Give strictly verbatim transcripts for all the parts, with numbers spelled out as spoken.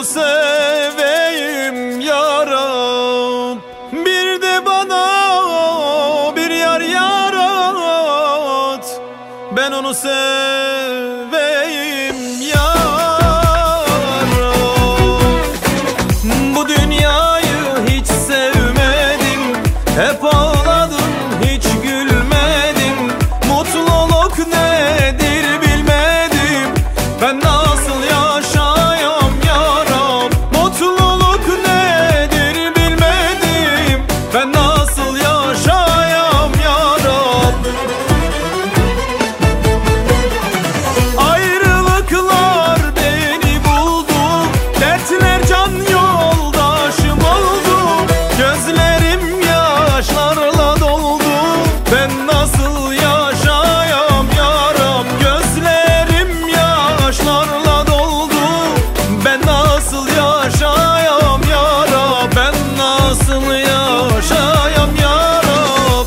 onu seveyim yaram. Bir de bana bir yar yarat, ben onu seveyim yaram. Bu dünyayı hiç sevmedim, hep ağladım, hiç gülmedim. Mutluluk nedir bilmedim, ben nasıl yaşayam yaram. Mutluluk nedir bilmedim, ben nasıl yaşayam yaram. Ayrılıklar beni buldu, dertler can yoldaşım oldu. Gözlerim yaşlarla doldu, ben nasıl yaşayam yaram. Gözlerim yaşlarla doldu, ben nasıl yaşayam yaram. Ben nasıl yaşayam yaram.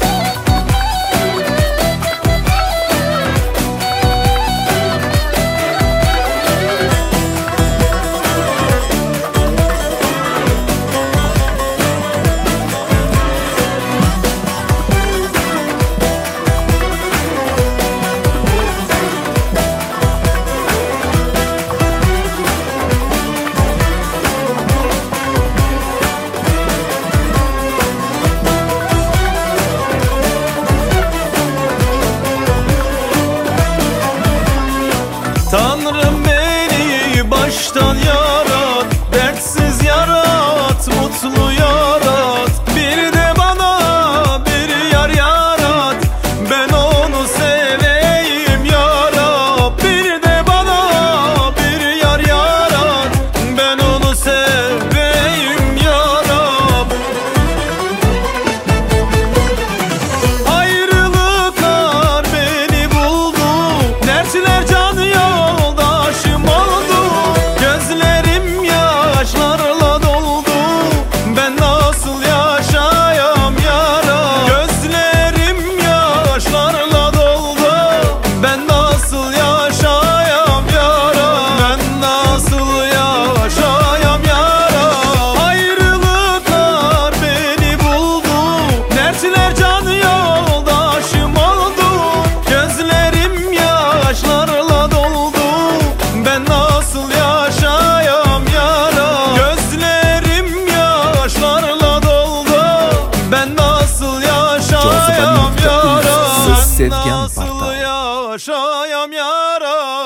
Tanrım beni baştan yarat, dertsiz yarat, mutlu yarat. Bir de bana bir yar yarat, ben onu seveyim yarat. Bir de bana bir yar yarat, ben onu seveyim yarat. Ayrılıklar beni buldu, dertler can yoldaşım oldu. Gözlerim yaşlarla doldu, ben nasıl yaşayam yaram. Gözlerim yaşlarla doldu, ben nasıl yaşayam yaram. Ben nasıl yaşayam yaram. Ayrılıklar beni buldu, dertler can yoldaşım oldu. Gözlerim yaşlarla doldu, ben nasıl yaşayam yaram. Gözlerim yaşlarla doldu, ben nasıl yaşayam yaram. Cazibe nokta uz, Ses Ben Sevgen nasıl Portal. yaşayam yaram.